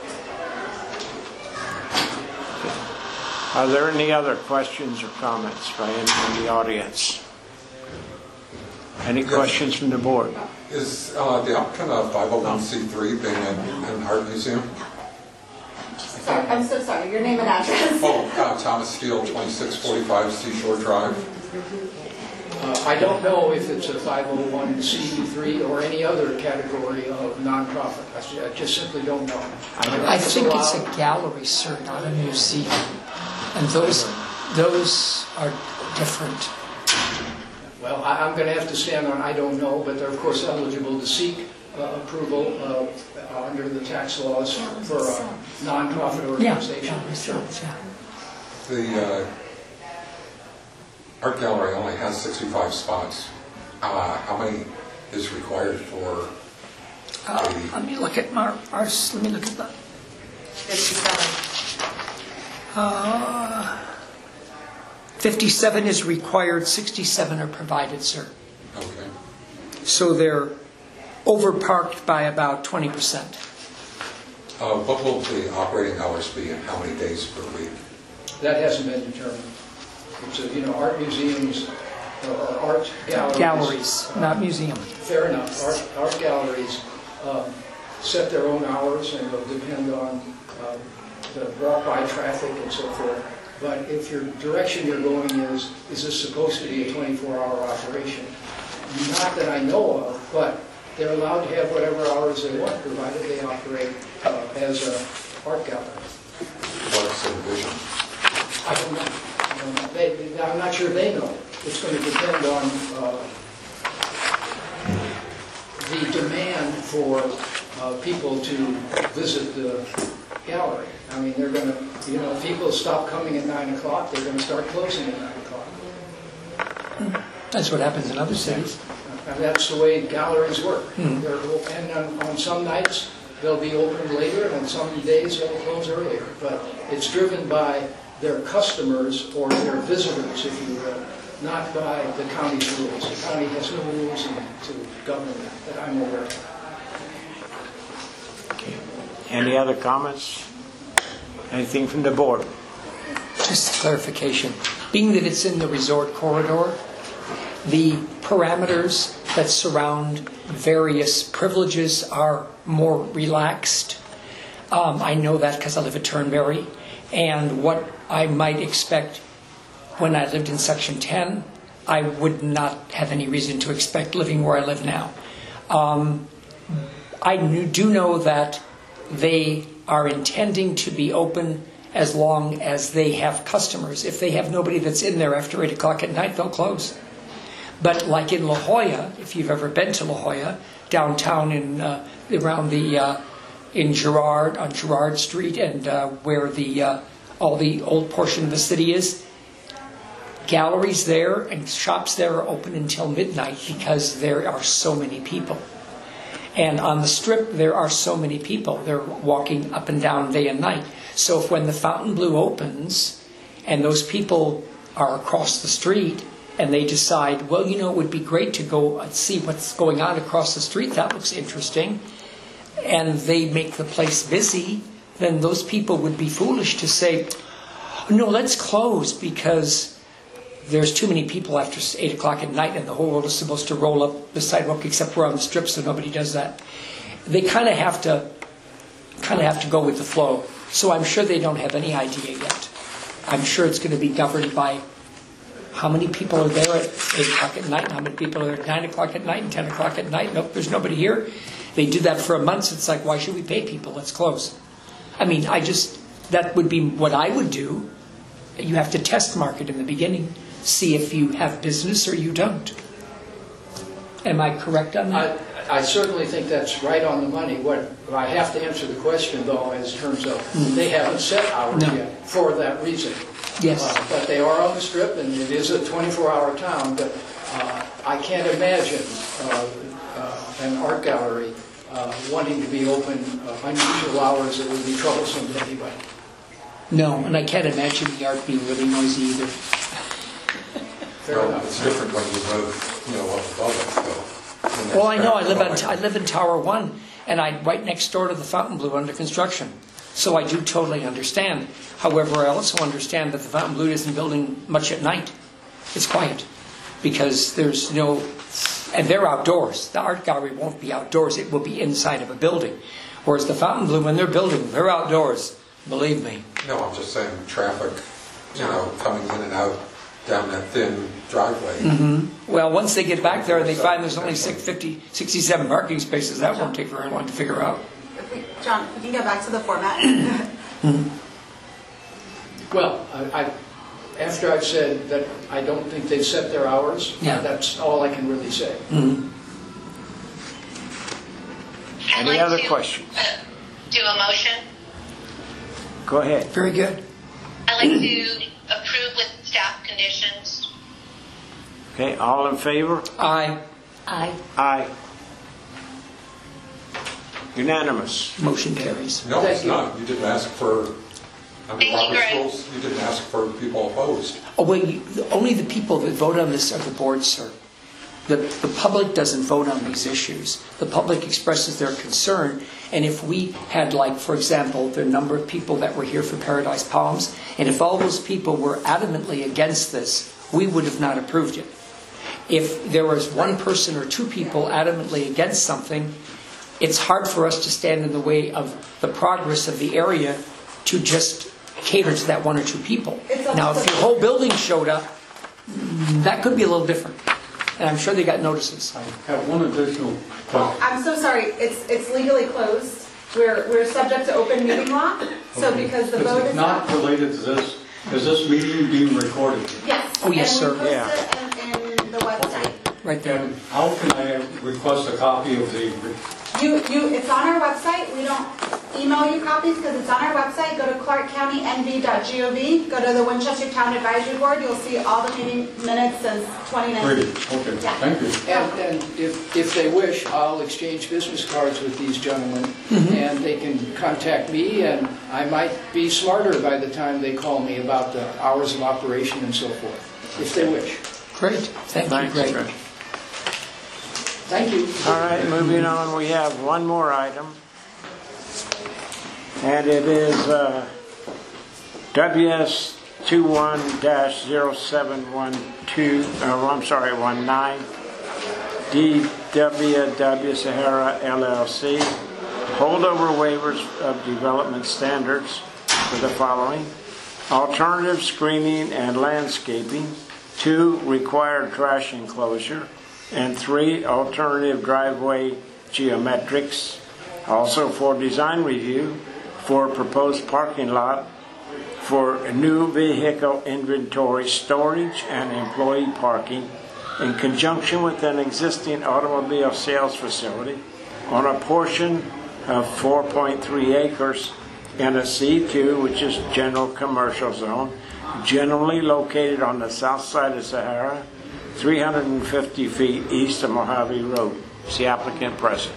Are there any other questions or comments by anyone in the audience? Any yes. questions from the board? Is uh, the applicant a five oh one c three being an, an art museum? Sorry, I'm so sorry. Your name and address. Oh, uh, Thomas Steele, twenty-six forty-five Seashore Drive. Uh, I don't know if it's a five oh one c three or any other category of nonprofit. I ju- I just simply don't know. I think it's a gallery, sir, not a museum. And those, those are different. Well, I- I'm going to have to stand on, I don't know, but they're of course eligible to seek uh, approval uh, uh, under the tax laws for a nonprofit organization. The uh, art gallery only has sixty-five spots. Uh, how many is required for Uh, the... let me look at our, our, let me look at that. fifty-seven. Uh, fifty-seven is required, sixty-seven are provided, sir. Okay. So they're overparked by about twenty percent. Uh, what will the operating hours be and how many days per week? That hasn't been determined. It's, a, you know, art museums or art galleries. Galleries, not museum. Fair enough. Art, art galleries um, set their own hours and will depend on um, the walk-by traffic and so forth. But if your direction you're going is, is this supposed to be a twenty-four hour operation? Not that I know of, but they're allowed to have whatever hours they want, provided they operate uh, as an art gallery. What's the vision? I don't know. I don't know. They, they- I'm not sure they know. It's going to depend on uh, the demand for uh, people to visit the gallery. I mean, they're going to, you know, if people stop coming at nine o'clock, they're going to start closing at nine o'clock. That's what happens in other cities. And that's the way galleries work. Hmm. They're, and on, on some nights, they'll be open later, and on some days, they'll close earlier. But it's driven by their customers or their visitors, if you will, not by the county's rules. The county has no rules in- to govern that, that I'm aware of. Any other comments? Anything from the board? Just clarification. Being that it's in the resort corridor, the parameters that surround various privileges are more relaxed. Um, I know that because I live at Turnberry. And what I might expect when I lived in Section ten, I would not have any reason to expect living where I live now. Um, I knew, do know that they are intending to be open as long as they have customers. If they have nobody that's in there after eight o'clock at night, they'll close. But like in La Jolla, if you've ever been to La Jolla, downtown in uh, around the uh, in Girard on Girard Street, and uh, where the uh, all the old portion of the city is, galleries there and shops there are open until midnight because there are so many people. And on the strip, there are so many people. They're walking up and down day and night. So if when the Fontainebleau opens and those people are across the street and they decide, well, you know, it would be great to go and see what's going on across the street, that looks interesting, and they make the place busy, then those people would be foolish to say, no, let's close because there's too many people after eight o'clock at night and the whole world is supposed to roll up the sidewalk except we're on the strip, so nobody does that. They kind of have to kind of have to go with the flow. So I'm sure they don't have any idea yet. I'm sure it's going to be governed by how many people are there at eight o'clock at night, and how many people are there at nine o'clock at night and ten o'clock at night. Nope, there's nobody here. They do that for a month, so it's like, why should we pay people? Let's close. I mean, I just, that would be what I would do. You have to test market in the beginning. See if you have business or you don't. Am I correct on that? I, I certainly think that's right on the money. What I have to answer the question, though, in terms of Mm. they haven't set hours No. yet for that reason. Yes. Uh, but they are on the strip, and it is a twenty-four hour town. But uh, I can't imagine uh, uh, an art gallery uh, wanting to be open uh, unusual hours that would be troublesome to anybody. No, and I can't imagine the art being really noisy either. Fair Well, enough. it's different when you live, you know, up above it, though. And Well, I know. I that's live on back I live in Tower One, and I'm right next door to the Fontainebleau under construction. So I do totally understand. However, I also understand that the Fontainebleau isn't building much at night. It's quiet because there's no, and they're outdoors. The art gallery won't be outdoors. It will be inside of a building. Whereas the Fontainebleau, when they're building, they're outdoors. Believe me. No, I'm just saying traffic, you know, coming in and out down that thin driveway. Mm-hmm. Well, once they get back there and they find there's only six fifty, sixty-seven parking spaces, that won't take very long to figure out. If we, John, if we can get back to the format. Well, I, I, after I've said that I don't think they've set their hours, Yeah. that's all I can really say. Mm-hmm. Any like other to, questions? uh, Do a motion. Go ahead. Very good. I'd like to approve with staff conditions. Okay, all in favor? Aye. Aye. Aye. Unanimous. Motion carries. No, Thank it's you. not. You didn't ask for, under Thank you, Robert's Greg. rules, you didn't ask for people opposed. Oh, wait, you- only the people that vote on this are the board, sir. The, the public doesn't vote on these issues. The public expresses their concern, and if we had, like, for example, the number of people that were here for Paradise Palms, and if all those people were adamantly against this, we would have not approved it. If there was one person or two people adamantly against something, it's hard for us to stand in the way of the progress of the area to just cater to that one or two people. Now, if your whole building showed up, that could be a little different. And I'm sure they got notices. I have one additional question. I'm so sorry, it's, it's legally closed. We're, we're subject to open meeting law, so because the vote It's is not related to this. Is this meeting being recorded? Yes. Oh, yes, and sir. we Yeah. post it in, in the website. Right there. And how can I request a copy of the, You, you, it's on our website. We don't email you copies because it's on our website. Go to clark county n v dot gov. Go to the Winchester Town Advisory Board. You'll see all the meeting minutes since twenty nineteen. okay, Yeah. thank you. And, and if, if they wish, I'll exchange business cards with these gentlemen, and they can contact me, and I might be smarter by the time they call me about the hours of operation and so forth, if they wish. Great. Thank you, Thanks, Greg. Greg. Thank you. All right, moving on, we have one more item. And it is uh, W S twenty-one dash zero seven one two, oh, I'm sorry, one nine, D W W Sahara L L C, holdover waivers of development standards for the following: alternative screening and landscaping, two, required trash enclosure, and three, alternative driveway geometrics. Also for design review, for proposed parking lot, for new vehicle inventory storage and employee parking in conjunction with an existing automobile sales facility on a portion of four point three acres in a C two, which is general commercial zone, generally located on the south side of Sahara, three hundred fifty feet east of Mojave Road. Is the applicant present?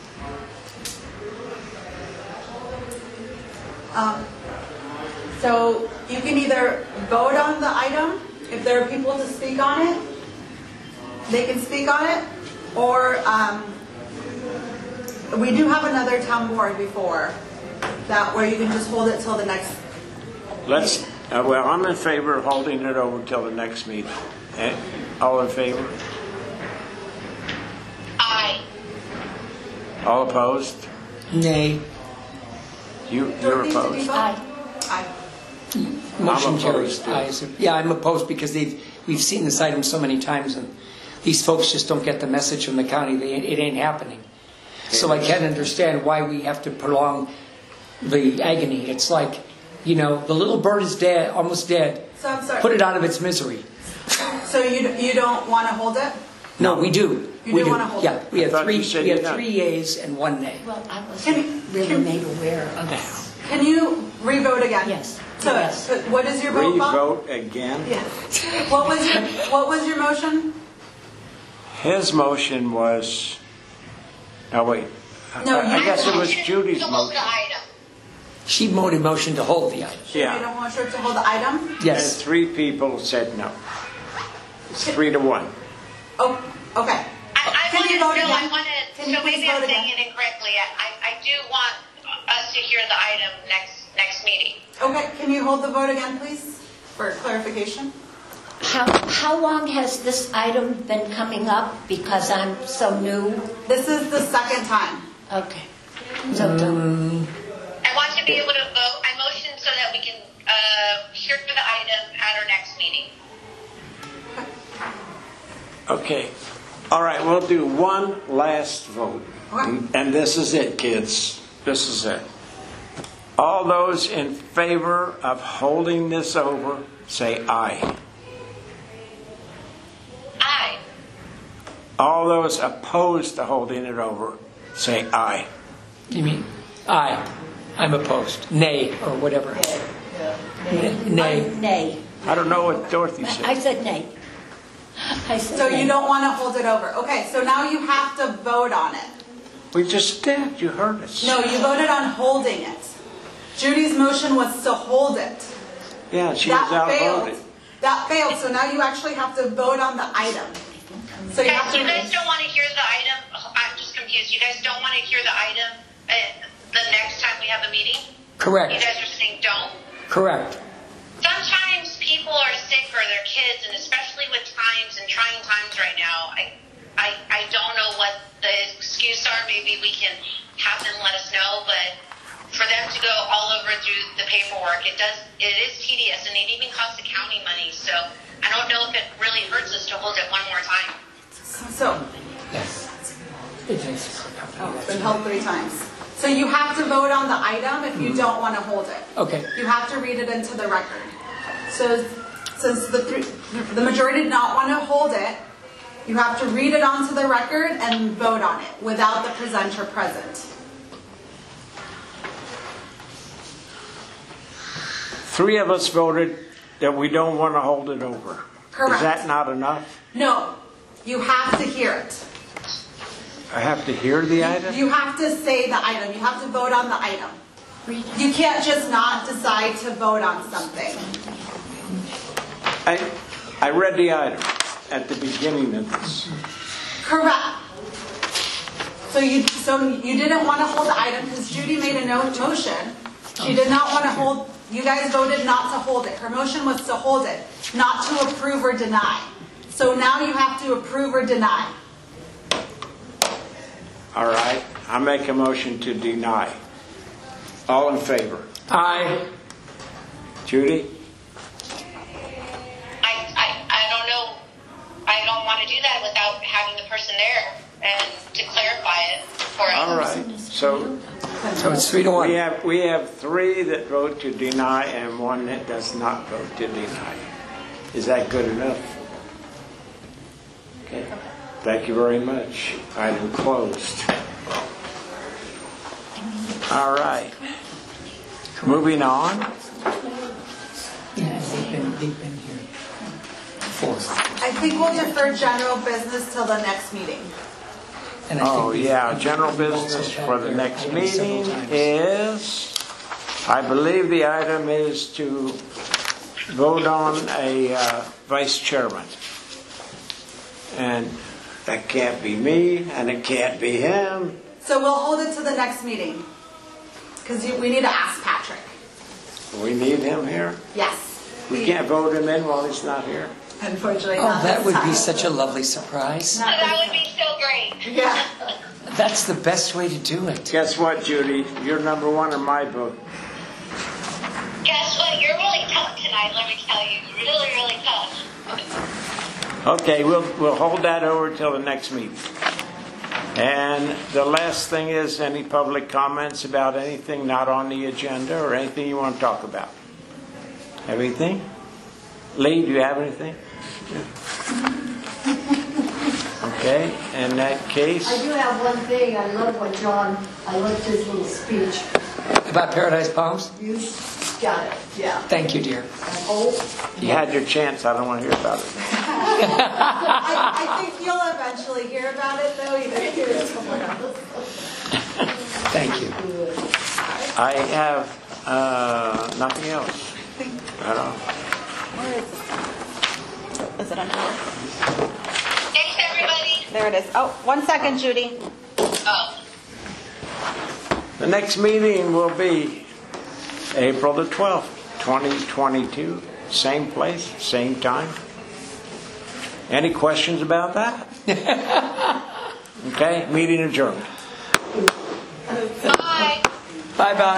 Um, so you can either vote on the item, if there are people to speak on it, they can speak on it, or um, we do have another town board before that where you can just hold it till the next. Let's, uh, well, I'm in favor of holding it over till the next meeting. Eh? All in favor? Aye. All opposed? Nay. You, you're opposed? Aye. Aye. Motion I'm carries. opposed, too. Aye, so- Yeah, I'm opposed because they've, we've seen this item so many times, and these folks just don't get the message from the county. They, it ain't happening. So I can't understand why we have to prolong the agony. It's like, you know, the little bird is dead, almost dead. So I'm sorry. Put it out of its misery. So you you don't want to hold it? No, we do. You we do wanna hold Yeah, it? we I have thought three. you said We have you done. three yeas and one nay. Well, I Can wasn't you- really can- made aware of this. Can you re-vote again? Yes. So, Yes. so what is your vote, Bob? Re-vote again? Yes. What was your What was your motion? His motion was, oh wait, No, I I you- guess it was Judy's To hold motion. the item. She made a motion to hold the item. You Yeah, don't want her to hold the item? and Yes. three people said no. It's three to one. Oh, okay. I, I Can want you to, vote Bill, I again? want Can to, you so please maybe I'm vote saying again? it incorrectly. I, I do want us to hear the item next, next meeting. Okay, can you hold the vote again, please, for clarification? How, how long has this item been coming up? Because I'm so new. This is the second time. Okay. So don't. I want to be able to vote. I motion so that we can uh, hear for the item at our next meeting. Okay. All right, we'll do one last vote. And this is it, kids. This is it. All those in favor of holding this over, say aye. Aye. All those opposed to holding it over, say aye. You mean aye? I'm opposed. Nay, or whatever. N- Nay. Nay. I don't know what Dorothy said. I said nay. I said So nay. you don't want to hold it over. Okay, so now you have to vote on it. We just did. You heard us. No, you voted on holding it. Judy's motion was to hold it. Yeah, she That was outvoted. failed. That failed, so now you actually have to vote on the item. So you have Guys, to. you guys don't want to hear the item? I'm just confused. You guys don't want to hear the item uh, the next time we have a meeting? Correct. You guys are saying don't? Correct. Sometimes people are sick or their kids, and especially with times and trying times right now, I, I, I don't know what the excuse are. Maybe we can have them let us know, but for them to go all over through the paperwork, it does, it is tedious, and it even costs the county money. So I don't know if it really hurts us to hold it one more time. So. Yes. Oh, it's been held three times. So you have to vote on the item if you don't want to hold it. Okay. You have to read it into the record. So since the three, the majority did not want to hold it, you have to read it onto the record and vote on it without the presenter present. Three of us voted that we don't want to hold it over. Correct. Is that not enough? No, you have to hear it. I have to hear the item? You have to say the item. You have to vote on the item. You can't just not decide to vote on something. I, I read the item at the beginning of this. Correct. So you so you didn't want to hold the item because Judy made a no motion. She did not want to hold. You guys voted not to hold it. Her motion was to hold it, not to approve or deny. So now you have to approve or deny. All right. I make a motion to deny. All in favor? Aye. Judy? I, I, I don't know. I don't want to do that without having the person there and to clarify it for us. All right. So, So it's three to one. we have we have three that vote to deny and one that does not vote to deny. Is that good enough? Okay. Thank you very much. Item closed. All right. Moving on. Yeah, they've been, they've been here. Four. I think we'll defer general business till the next meeting. And I think Oh, we've- yeah, general business for the next meeting is, I believe the item is to vote on a uh, vice chairman. And that can't be me, and it can't be him. So we'll hold it to the next meeting. Because we need to ask Patrick. We need him here. Yes. We can't vote him in while he's not here. Unfortunately, Oh, not that this would time. be such a lovely surprise. So that would be so great. Yeah. That's the best way to do it. Guess what, Judy? You're number one in my book. Guess what? You're really tough tonight, let me tell you. Really, really tough. Okay, we'll we'll hold that over till the next meeting. And the last thing is, any public comments about anything not on the agenda or anything you want to talk about? Everything? Lee, do you have anything? Okay, in that case, I do have one thing. I love what John, I loved his little speech. About Paradise Palms? You got it, yeah. Thank you, dear. Oh, you had your chance. I don't want to hear about it. I, I think you'll eventually hear about it, though. You're going to hear it somewhere else. Thank you. I have uh, nothing else. I don't. Where is it? Is it under here? Thanks, everybody. There it is. Oh, one second, Judy. Oh. The next meeting will be April the twelfth, twenty twenty-two. Same place, same time. Any questions about that? Okay, meeting adjourned. Bye. Bye-bye.